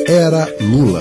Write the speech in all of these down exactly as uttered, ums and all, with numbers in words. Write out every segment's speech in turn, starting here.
Era Lula.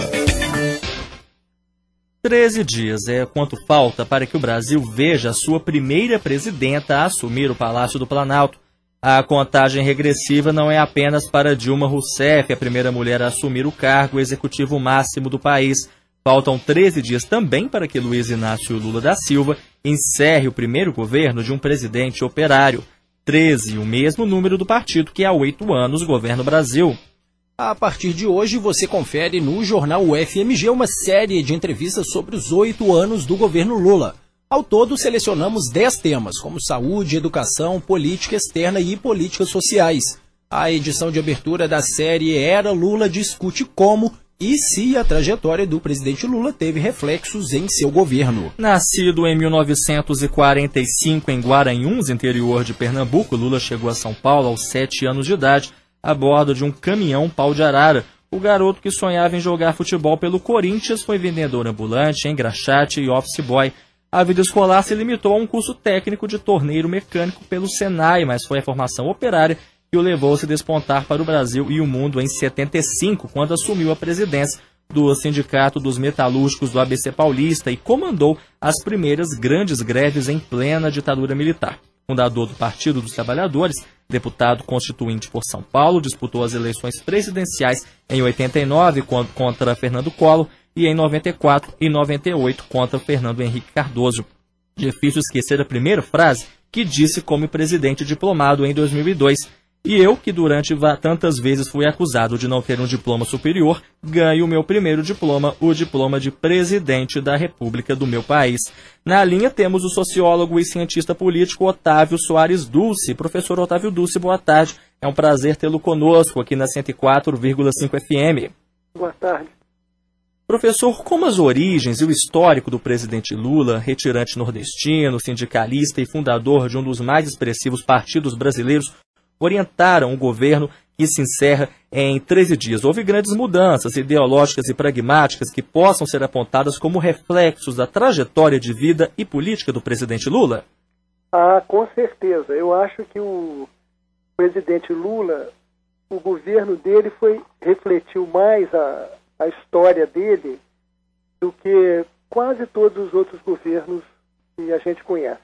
Treze dias é quanto falta para que o Brasil veja a sua primeira presidenta assumir o Palácio do Planalto. A contagem regressiva não é apenas para Dilma Rousseff, a primeira mulher a assumir o cargo executivo máximo do país. Faltam treze dias também para que Luiz Inácio Lula da Silva encerre o primeiro governo de um presidente operário. treze, o mesmo número do partido que há oito anos governa o Brasil. A partir de hoje, você confere no jornal U F M G uma série de entrevistas sobre os oito anos do governo Lula. Ao todo, selecionamos dez temas, como saúde, educação, política externa e políticas sociais. A edição de abertura da série Era Lula discute como e se a trajetória do presidente Lula teve reflexos em seu governo. Nascido em mil novecentos e quarenta e cinco em Guaranhuns, interior de Pernambuco, Lula chegou a São Paulo aos sete anos de idade, a bordo de um caminhão pau de arara. O garoto que sonhava em jogar futebol pelo Corinthians foi vendedor ambulante, engraxate e office boy. A vida escolar se limitou a um curso técnico de torneiro mecânico pelo Senai, mas foi a formação operária que o levou a se despontar para o Brasil e o mundo em setenta e cinco, quando assumiu a presidência do Sindicato dos Metalúrgicos do A B C Paulista e comandou as primeiras grandes greves em plena ditadura militar. Fundador do Partido dos Trabalhadores, deputado constituinte por São Paulo, disputou as eleições presidenciais em oitenta e nove contra Fernando Collor e em noventa e quatro e noventa e oito contra Fernando Henrique Cardoso. Difícil esquecer a primeira frase que disse como presidente diplomado em dois mil e dois. E eu, que durante tantas vezes fui acusado de não ter um diploma superior, ganho o meu primeiro diploma, o diploma de presidente da República do meu país. Na linha temos o sociólogo e cientista político Otávio Soares Dulce. Professor Otávio Dulce, boa tarde. É um prazer tê-lo conosco aqui na cento e quatro vírgula cinco F M. Boa tarde. Professor, como as origens e o histórico do presidente Lula, retirante nordestino, sindicalista e fundador de um dos mais expressivos partidos brasileiros, orientaram o governo que se encerra em treze dias. Houve grandes mudanças ideológicas e pragmáticas que possam ser apontadas como reflexos da trajetória de vida e política do presidente Lula? Ah, com certeza. Eu acho que o presidente Lula, o governo dele foi, refletiu mais a, a história dele do que quase todos os outros governos que a gente conhece,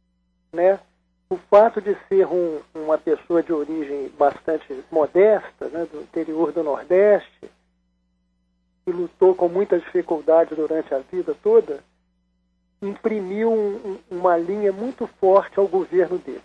né? O fato de ser um, uma pessoa de origem bastante modesta, né, do interior do Nordeste, que lutou com muita dificuldade durante a vida toda, imprimiu um, uma linha muito forte ao governo dele.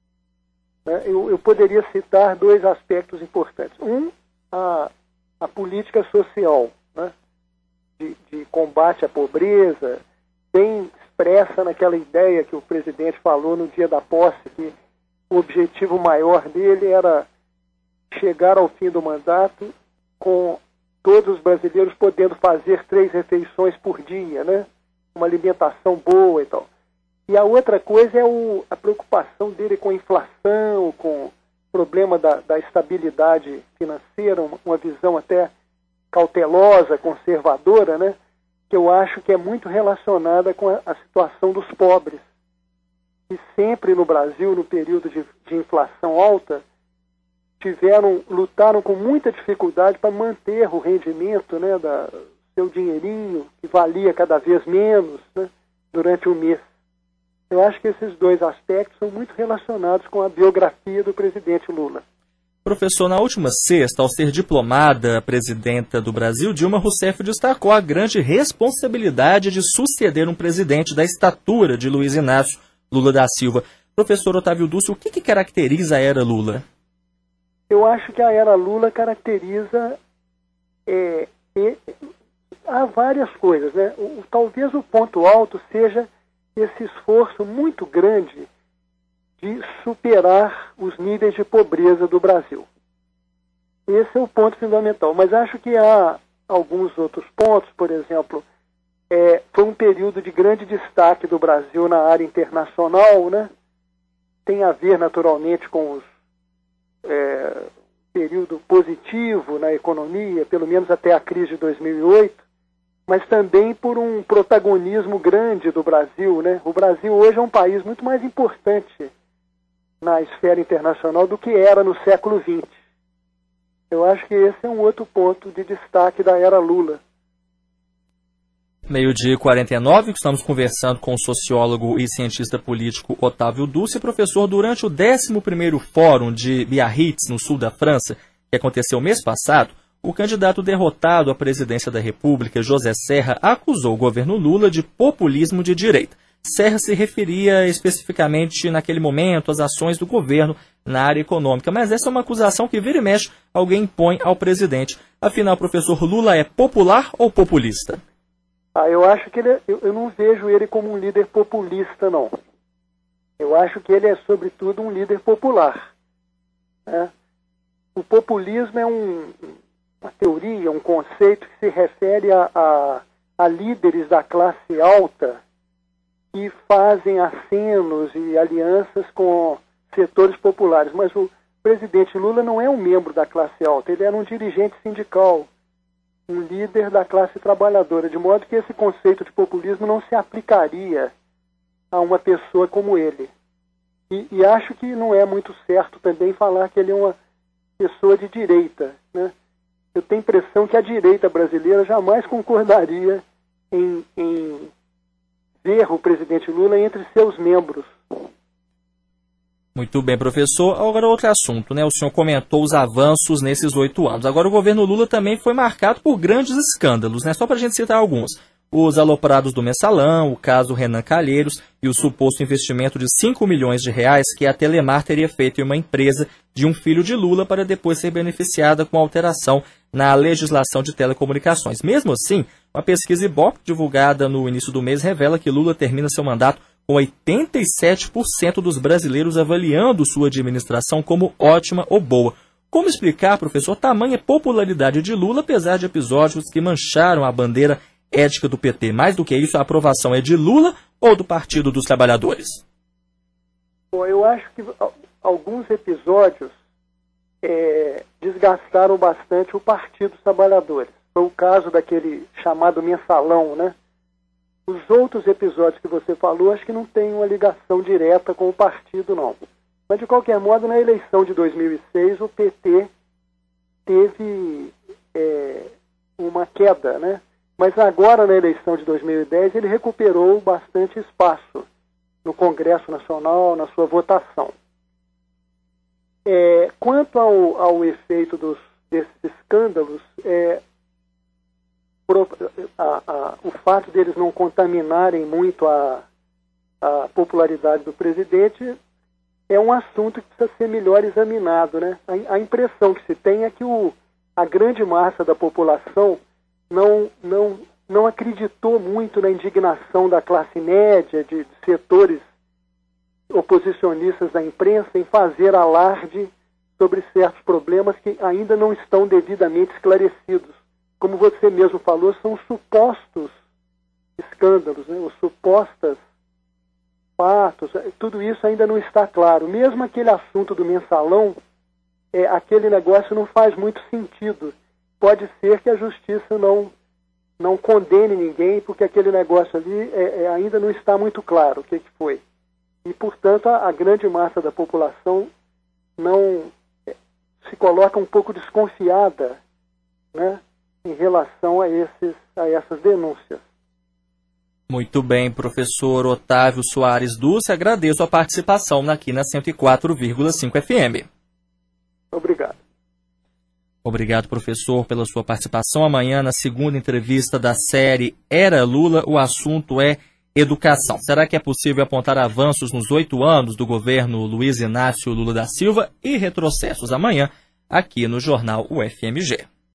Né? Eu, eu poderia citar dois aspectos importantes. Um, a, a política social, né, de, de combate à pobreza, bem expressa naquela ideia que o presidente falou no dia da posse, que o objetivo maior dele era chegar ao fim do mandato com todos os brasileiros podendo fazer três refeições por dia, né? Uma alimentação boa e tal. E a outra coisa é o, a preocupação dele com a inflação, com o problema da, da estabilidade financeira, uma, uma visão até cautelosa, conservadora, né? Que eu acho que é muito relacionada com a, a situação dos pobres, que sempre no Brasil, no período de, de inflação alta, tiveram, lutaram com muita dificuldade para manter o rendimento, né, da seu dinheirinho, que valia cada vez menos, né, durante o mês. Eu acho que esses dois aspectos são muito relacionados com a biografia do presidente Lula. Professor, na última sexta, ao ser diplomada presidenta do Brasil, Dilma Rousseff destacou a grande responsabilidade de suceder um presidente da estatura de Luiz Inácio Lula da Silva. Professor Otávio Dulce, o que, que caracteriza a era Lula? Eu acho que a era Lula caracteriza... É, é, há várias coisas, né? O, talvez o ponto alto seja esse esforço muito grande de superar os níveis de pobreza do Brasil. Esse é o ponto fundamental. Mas acho que há alguns outros pontos, por exemplo, é, foi um período de grande destaque do Brasil na área internacional, né? Tem a ver, naturalmente, com os é, período positivo na economia, pelo menos até a crise de dois mil e oito, mas também por um protagonismo grande do Brasil, né? O Brasil hoje é um país muito mais importante na esfera internacional do que era no século vinte. Eu acho que esse é um outro ponto de destaque da era Lula. Meio-dia e quarenta e nove, estamos conversando com o sociólogo e cientista político Otávio Dulce. Professor, durante o décimo primeiro Fórum de Biarritz, no sul da França, que aconteceu mês passado, o candidato derrotado à presidência da República, José Serra, acusou o governo Lula de populismo de direita. Serra se referia especificamente naquele momento às ações do governo na área econômica, mas essa é uma acusação que vira e mexe alguém impõe ao presidente. Afinal, professor, Lula é popular ou populista? Ah, eu acho que ele é, eu, eu não vejo ele como um líder populista, não. Eu acho que ele é, sobretudo, um líder popular. Né? O populismo é um, uma teoria, um conceito que se refere a, a, a líderes da classe alta que fazem acenos e alianças com setores populares. Mas o presidente Lula não é um membro da classe alta, ele era um dirigente sindical, um líder da classe trabalhadora, de modo que esse conceito de populismo não se aplicaria a uma pessoa como ele. E, e acho que não é muito certo também falar que ele é uma pessoa de direita, né? Eu tenho a impressão que a direita brasileira jamais concordaria em, em ver o presidente Lula entre seus membros. Muito bem, professor. Agora outro assunto, né? O senhor comentou os avanços nesses oito anos. Agora o governo Lula também foi marcado por grandes escândalos, né? Só para a gente citar alguns. Os aloprados do Mensalão, o caso Renan Calheiros e o suposto investimento de cinco milhões de reais que a Telemar teria feito em uma empresa de um filho de Lula para depois ser beneficiada com alteração na legislação de telecomunicações. Mesmo assim, uma pesquisa Ibope divulgada no início do mês revela que Lula termina seu mandato com oitenta e sete por cento dos brasileiros avaliando sua administração como ótima ou boa. Como explicar, professor, tamanha popularidade de Lula, apesar de episódios que mancharam a bandeira ética do P T? Mais do que isso, a aprovação é de Lula ou do Partido dos Trabalhadores? Bom, eu acho que alguns episódios é, desgastaram bastante o Partido dos Trabalhadores. Foi o caso daquele chamado Mensalão, né? Os outros episódios que você falou, acho que não tem uma ligação direta com o partido, não. Mas, de qualquer modo, na eleição de dois mil e seis, o P T teve é, uma queda, né? Mas agora, na eleição de dois mil e dez, ele recuperou bastante espaço no Congresso Nacional, na sua votação. É, quanto ao, ao efeito dos, desses escândalos, é, A, a, o fato deles não contaminarem muito a, a popularidade do presidente é um assunto que precisa ser melhor examinado, né? A, a impressão que se tem é que o, a grande massa da população não, não, não acreditou muito na indignação da classe média, de, de setores oposicionistas da imprensa em fazer alarde sobre certos problemas que ainda não estão devidamente esclarecidos. Como você mesmo falou, são supostos escândalos, né? Os supostos fatos, tudo isso ainda não está claro. Mesmo aquele assunto do Mensalão, é, aquele negócio não faz muito sentido. Pode ser que a justiça não, não condene ninguém, porque aquele negócio ali é, é, ainda não está muito claro o que, que foi. E, portanto, a, a grande massa da população não é, se coloca um pouco desconfiada, né, em relação a, esses, a essas denúncias. Muito bem, professor Otávio Soares Dulce, agradeço a participação aqui na cento e quatro vírgula cinco F M. Obrigado. Obrigado, professor, pela sua participação. Amanhã, na segunda entrevista da série Era Lula, o assunto é educação. Será que é possível apontar avanços nos oito anos do governo Luiz Inácio Lula da Silva e retrocessos? Amanhã, aqui no Jornal U F M G.